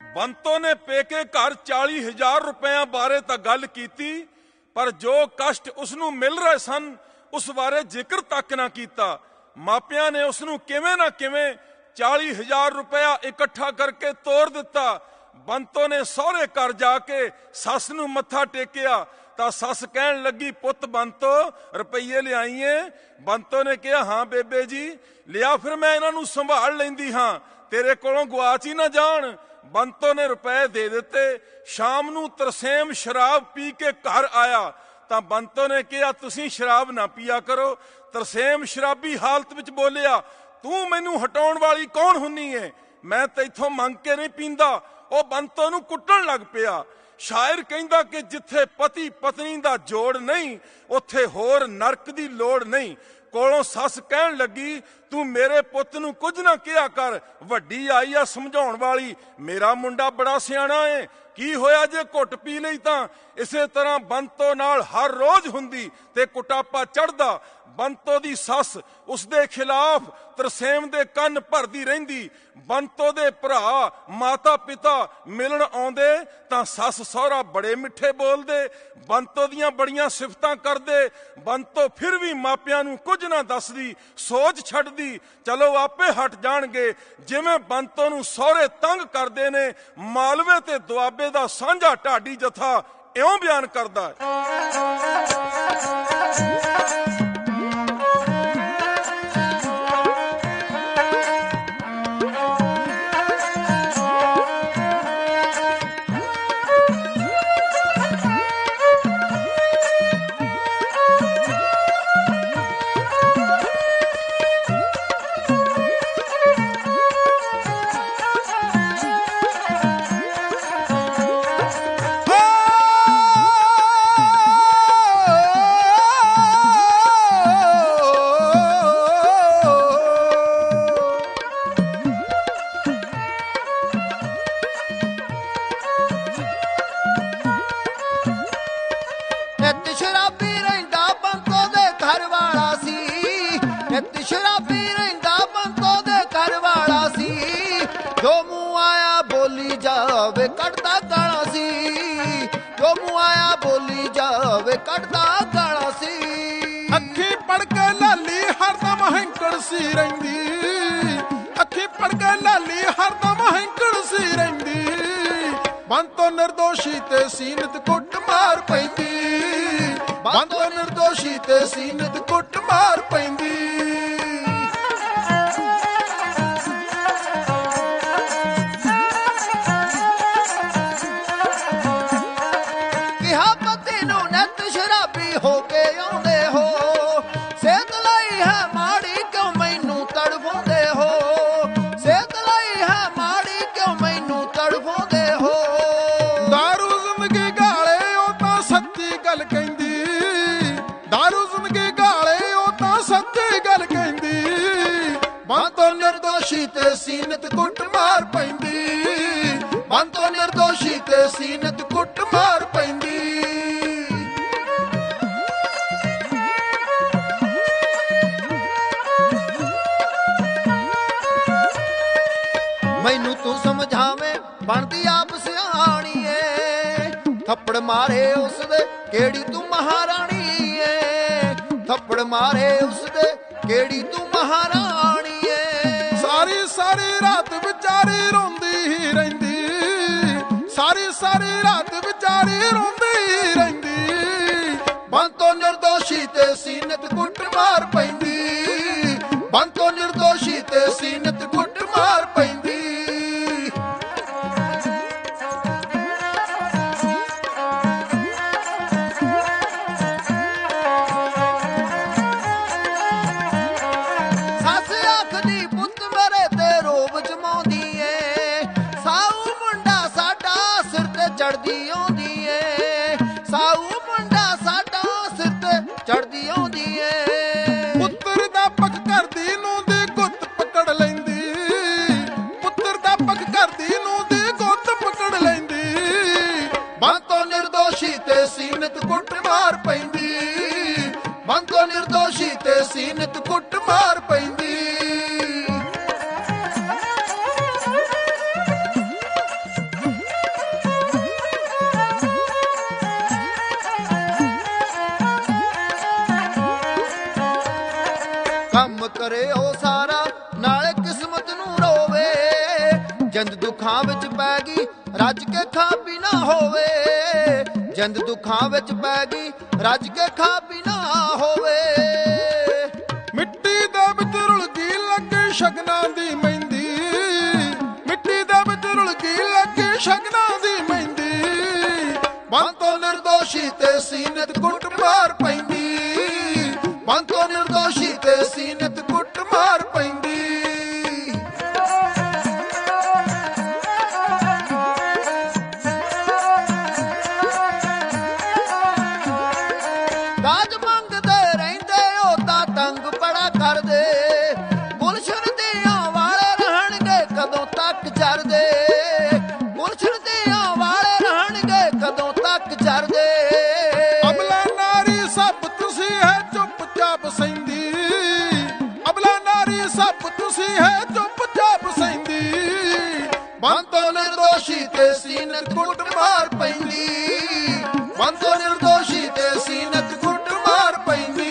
ਬੰਤੋ ਨੇ ਪੇਕੇ ਘਰ 40,000 ਰੁਪਇਆ ਬਾਰੇ ਤਾਂ ਗੱਲ ਕੀਤੀ, ਪਰ ਜੋ ਕਸ਼ਟ ਉਸ ਨੂੰ ਮਿਲ ਰਹੇ ਸਨ ਉਸ ਬਾਰੇ ਜ਼ਿਕਰ ਤੱਕ ਨਾ ਕੀਤਾ। ਮਾਪਿਆਂ ਨੇ ਉਸ ਨੂੰ ਕਿਵੇਂ ਨਾ ਕਿਵੇਂ 40,000 ਰੁਪਇਆ ਇਕੱਠਾ ਕਰਕੇ ਤੋਰ ਦਿੱਤਾ। ਬੰਤੋ ਨੇ ਸਹੁਰੇ ਘਰ ਜਾ ਕੇ ਸੱਸ ਨੂੰ ਮੱਥਾ ਟੇਕਿਆ ਤਾਂ ਸੱਸ ਕਹਿਣ ਲੱਗੀ, ਪੁੱਤ ਬੰਤੋ ਰੁਪਈਏ ਲਿਆਈਏ? ਬੰਤੋ ਨੇ ਕਿਹਾ, ਹਾਂ ਬੇਬੇ ਜੀ ਲਿਆ, ਫਿਰ ਮੈਂ ਇਹਨਾਂ ਨੂੰ ਸੰਭਾਲ ਲੈਂਦੀ ਹਾਂ, ਤੇਰੇ ਕੋਲੋਂ ਗੁਆਚ ਹੀ ਨਾ ਜਾਣ। ਬੰਤੋ ਨੇ ਰੁਪਏ ਦੇ ਦਿੱਤੇ। ਸ਼ਾਮ ਨੂੰ ਤਰਸੇਮ ਸ਼ਰਾਬ ਪੀ ਕੇ ਘਰ ਆਇਆ ਤਾਂ ਬੰਤੋ ਨੇ ਕਿਹਾ, ਤੁਸੀਂ ਸ਼ਰਾਬ ਨਾ ਪੀਆ ਕਰੋ। ਤਰਸੇਮ ਸ਼ਰਾਬੀ ਹਾਲਤ ਵਿੱਚ ਬੋਲਿਆ, ਤੂੰ ਮੈਨੂੰ ਹਟਾਉਣ ਵਾਲੀ ਕੌਣ ਹੁੰਨੀ ਏ? ਮੈਂ ਤੈਥੋਂ ਮੰਗ ਕੇ ਨਹੀਂ ਪੀਂਦਾ। ਉਹ ਬੰਤੋ ਨੂੰ ਕੁੱਟਣ ਲੱਗ ਪਿਆ। ਸ਼ਾਇਰ ਕਹਿੰਦਾ ਕਿ ਜਿੱਥੇ ਪਤੀ ਪਤਨੀ ਦਾ ਜੋੜ ਨਹੀਂ ਉੱਥੇ ਹੋਰ ਨਰਕ ਦੀ ਲੋੜ ਨਹੀਂ। ਕੋਲੋਂ ਸੱਸ ਕਹਿਣ ਲੱਗੀ, ਤੂੰ ਮੇਰੇ ਪੁੱਤ ਨੂੰ ਕੁਝ ਨਾ ਕਿਹਾ ਕਰ, ਵੱਡੀ ਆਈ ਆ ਸਮਝਾਉਣ ਵਾਲੀ, ਮੇਰਾ ਮੁੰਡਾ ਬੜਾ ਸਿਆਣਾ ਏ, ਕੀ ਹੋਇਆ ਜੇ ਘੁੱਟ ਪੀ ਲਈ ਤਾਂ? ਇਸੇ ਤਰ੍ਹਾਂ ਬੰਤੋ ਨਾਲ ਹਰ ਰੋਜ਼ ਹੁੰਦੀ ਤੇ ਕੁਟਾਪਾ ਚੜ੍ਹਦਾ। ਬੰਤੋ ਦੀ ਸੱਸ ਉਸਦੇ ਖਿਲਾਫ ਤਰਸੇਮ ਦੇ ਕੰਨ ਭਰਦੀ ਰਹਿੰਦੀ। ਬੰਤੋ ਦੇ ਭਰਾ ਮਾਤਾ ਪਿਤਾ ਮਿਲਣ ਆਉਂਦੇ ਤਾਂ ਸੱਸ ਸਹੁਰਾ ਬੜੇ ਮਿੱਠੇ ਬੋਲਦੇ, ਬੰਤੋ ਦੀਆਂ ਬੜੀਆਂ ਸਿਫਤਾਂ ਕਰਦੇ। ਬੰਤੋ ਫਿਰ ਵੀ ਮਾਪਿਆਂ ਨੂੰ ਕੁਝ ਨਾ ਦੱਸਦੀ, ਸੋਚ ਛੱਡਦੀ, ਚਲੋ ਆਪੇ ਹਟ ਜਾਣਗੇ। ਜਿਵੇਂ ਬੰਤੋ ਨੂੰ ਸਹੁਰੇ ਤੰਗ ਕਰਦੇ ਨੇ, ਮਾਲਵੇ ਤੇ ਦੁਆਬੇ ਦਾ ਸਾਂਝਾ ਢਾਡੀ ਜਥਾ ਇਉਂ ਬਿਆਨ ਕਰਦਾ ਹੈ। ਜੋ ਮੂੰਹ ਆਇਆ ਬੋਲੀ ਜਾਵੇ ਕੱਢਦਾ ਗਾਲਾਂ ਸੀ, ਜੋ ਮੂੰਹ ਆਇਆ ਬੋਲੀ ਜਾਵੇ ਕੱਢਦਾ ਗਾਲਾਂ ਸੀ। ਅੱਖੀ ਪੜ ਕੇ ਲਾਲੀ ਹਰਦਮ ਹੈਂਕੜ ਸੀ ਰਹਿੰਦੀ, ਅੱਖੀ ਪੜ ਕੇ ਲਾਲੀ ਹਰਦਮ ਹੈਂਕੜ ਸੀ ਰਹਿੰਦੀ। ਬੰਤੋ ਨਿਰਦੋਸ਼ੀ ਤੇ ਸੀਨਤ ਕੁੱਟ ਮਾਰ ਪੈਂਦੀ, ਬੰਤੋ ਨਿਰਦੋਸ਼ੀ ਤੇ ਸੀਨਤ ਕੁੱਟ ਮਾਰ ਪੈਂਦੀ। ਹੋ ਕੇ ਆਉਂਦੇ ਹੋ ਸਿਹਤ ਲਈ ਹੈ ਮਾੜੀ, ਕਿਉਂ ਮੈਨੂੰ ਤੜਫਾਉਂਦੇ ਹੋ? ਸਿਹਤ ਲਈ ਹੈ ਮਾੜੀ, ਕਿਉਂ ਮੈਨੂੰ ਤੜਫਾਉਂਦੇ ਹੋ? ਦਾਰੂ ਜ਼ਿੰਦਗੀ ਗਾਲੇ ਉਹ ਤਾਂ ਸੱਚੀ ਗੱਲ ਕਹਿੰਦੀ, ਦਾਰੂ ਜ਼ਿੰਦਗੀ ਗਾਲੇ ਉਹ ਤਾਂ ਸੱਚੀ ਗੱਲ ਕਹਿੰਦੀ। ਬੰਤੋ ਨਿਰਦੋਸ਼ੀ ਤੇ ਸੀਨਤ ਕੁੱਟ ਮਾਰ ਪੈਂਦੀ, ਬੰਤੋ ਨਿਰਦੋਸ਼ੀ ਤੇ ਸੀਨਤ ਕੁੱਟ ਮਾਰ ਪੈਂਦੀ। ਮੈਨੂੰ ਤੂੰ ਸਮਝਾਵੇਂ ਬਣਦੀ ਆਪ ਸਿਆਣੀ ਏ, ਥੱਪੜ ਮਾਰੇ ਉਸਦੇ ਕਿਹੜੀ ਤੂੰ ਮਹਾਰਾਣੀ ਏ, ਥੱਪੜ ਮਾਰੇ ਉਸਦੇ ਕਿਹੜੀ ਤੂੰ ਮਹਾਰਾਣੀ ਏ। ਸਾਰੀ ਸਾਰੀ ਰਾਤ ਵਿਚਾਰੀ ਰੋਂਦੀ ਹੀ ਰਹਿੰਦੀ, ਸਾਰੀ ਸਾਰੀ ਰਾਤ ਵਿਚਾਰੀ ਰੋਂਦੀ ਹੀ ਰਹਿੰਦੀ। ਬੰਤੋ ਨਿਰਦੋਸ਼ੀ ਤੇ ਸੀਨਤ ਕੁੱਟ ਮਾਰ ਪੈਂਦੀ, ਬੰਤੋ ਨਿਰਦੋਸ਼ੀ ਤੇ ਸੀਨਤ ਕੁੱਟ ਮਾਰ ਪੈਂਦੀ। ਚੜਦੀ ਆਉਂਦੀ ਏ, ਸਾਊ ਮੁੰਡਾ ਸਾਡਾ ਸਿਰ ਤੇ ਚੜਦੀ ਆਉਂਦੀ ਏ। ਪੁੱਤਰ ਦਾ ਪੱਕ ਕਰਦੀ ਨੂੰ ਦੀ ਗੁੱਤ ਪਕੜ ਲੈਂਦੀ, ਪੁੱਤਰ ਦਾ ਪੱਕ ਕਰਦੀ ਨੂੰ ਦੀ ਗੁੱਤ ਪਕੜ ਲੈਂਦੀ। ਬੰਤੋ ਨਿਰਦੋਸ਼ੀ ਤੇ ਸੀਨਤ ਕੁੱਟ ਮਾਰ ਪੈਂਦੀ, ਬੰਤੋ ਨਿਰਦੋਸ਼ੀ ਤੇ ਸੀਨਤ ਕੁੱਟ ਮਾਰ ਪੈਂਦੀ। ਦੁੱਖਾਂ ਵਿੱਚ ਪੈ ਗਈ ਰੱਜ ਕੇ ਖਾ ਪੀ ਨਾ ਹੋਵੇ, ਜਿੰਦ ਦੁੱਖਾਂ ਵਿੱਚ ਪੈ ਗਈ ਰੱਜ ਕੇ ਖਾ ਪੀ ਨਾ ਹੋਵੇ। ਮਿੱਟੀ ਦੇ ਵਿੱਚ ਰੁਲ ਗਈ ਲੱਗੇ ਸ਼ਗਨਾਂ ਦੀ ਮਹਿੰਦੀ, ਮਿੱਟੀ ਦੇ ਵਿੱਚ ਰੁਲ ਗਈ ਲੱਗੇ ਸ਼ਗਨਾਂ ਦੀ ਮਹਿੰਦੀ। ਬੰਤੋਂ ਨਿਰਦੋਸ਼ੀ ਤੇ ਸੀਨਤ ਕੁੱਟ ਮਾਰ ਪੈਂਦੀ, ਬੰਤੋਂ ਨਿਰਦੋਸ਼ੀ ਤੇ ਸੀਨਤ ਕੁੱਟ ਮਾਰ ਪੈਂਦੀ। ਦਾਜ ਮੰਗਦੇ ਰਹਿੰਦੇ ਉਹ ਤਾਂ ਤੰਗ ਬੜਾ ਕਰਦੇ, ਗੁਲਸ਼ਨ ਦੀਆਂ ਵਾਲੇ ਰਹਿਣਗੇ ਕਦੋਂ ਤੱਕ ਚਰਦੇ, ਗੁਲਸ਼ਨ ਦੀਆਂ ਵਾਲੇ ਰਹਿਣਗੇ ਕਦੋਂ ਤੱਕ ਚਰਦੇ। ਅਬਲਾ ਨਾਰੀ ਸਭ ਤੁਸੀਂ ਹੈ ਚੁੱਪ-ਚਾਪ ਸਹਿੰਦੀ, ਅਬਲਾ ਨਾਰੀ ਸਭ ਤੁਸੀਂ ਹੈ ਚੁੱਪ-ਚਾਪ ਸਹਿੰਦੀ। ਬੰਤੋਂ ਨਿਰਦੋਸ਼ੀ ਤੇ ਸੀਨਤ ਕੁੱਟ ਮਾਰ ਪੈਂਦੀ, ਬੰਤੋਂ ਨਿਰਦੋਸ਼ੀ ਤੇ ਸੀਨਤ ਕੁੱਟ ਮਾਰ ਪੈਂਦੀ।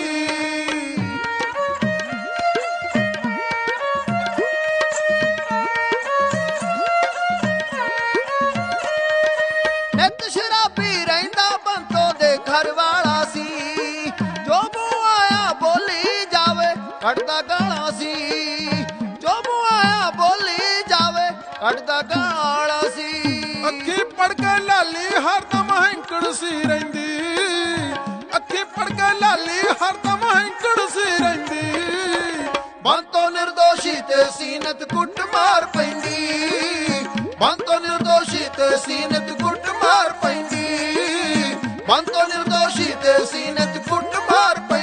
ਨਿੱਤ ਸ਼ਰਾਬੀ ਰਹਿੰਦਾ ਬੰਤੋਂ ਦੇ ਘਰ ਵਾਲਾ ਸੀ, ਜੋ ਮੂੰਹ ਆਇਆ ਬੋਲੀ ਜਾਵੇ ਕੱਢਦਾ ਗਾਲਾਂ ਸੀ, ਜੋ ਮੂੰਹ ਆਇਆ ਬੋਲੀ ਜਾਵੇ ਕੱਢਦਾ ਗਾਲਾਂ ਸੀ। ਅੱਖੀ ਪੜ ਕੇ ਲਾਲੀ ਹਰਦਮ ਹੈਂਕੜ ਸੀ ਰਹਿੰਦੀ, ਅੱਖੀ ਪੜ ਕੇ ਲਾਲੀ ਹਰਦਮ ਹੈਂਕੜ ਸੀ ਰਹਿੰਦੀ। ਬੰਤੋਂ ਨਿਰਦੋਸ਼ੀ ਤੇ ਸੀਨਤ ਕੁੱਟ ਮਾਰ ਪੈਂਦੀ, ਬੰਤੋਂ ਨਿਰਦੋਸ਼ੀ ਤੇ ਸੀਨਤ ਕੁੱਟ ਮਾਰ ਪੈਂਦੀ, ਬੰਤੋਂ ਨਿਰਦੋਸ਼ੀ ਤੇ ਸੀਨਤ ਕੁੱਟ ਮਾਰ ਪੈਂਦੀ।